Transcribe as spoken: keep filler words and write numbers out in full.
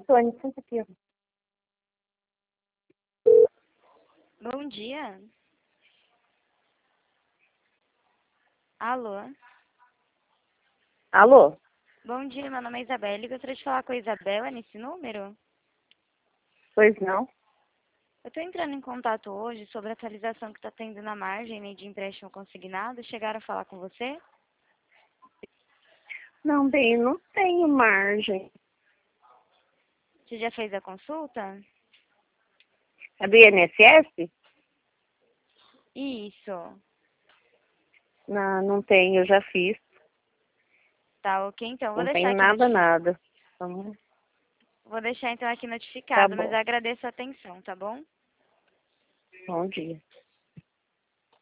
Antônio, senta aqui. Bom dia. Alô? Alô? Bom dia, meu nome é Isabelle. Gostaria de falar com a Isabela nesse número? Pois não? Eu estou entrando em contato hoje sobre a atualização que está tendo na margem, né, de empréstimo consignado. Chegaram a falar com você? Não, bem, não tenho margem. Você já fez a consulta? É do I N S S? Isso. Não, não tenho, eu já fiz. Tá, ok. Então, vou Não deixar tenho aqui, nada, notifi... nada. Então, vou deixar então aqui tá notificado, mas bom. eu agradeço a atenção, tá bom? Bom dia.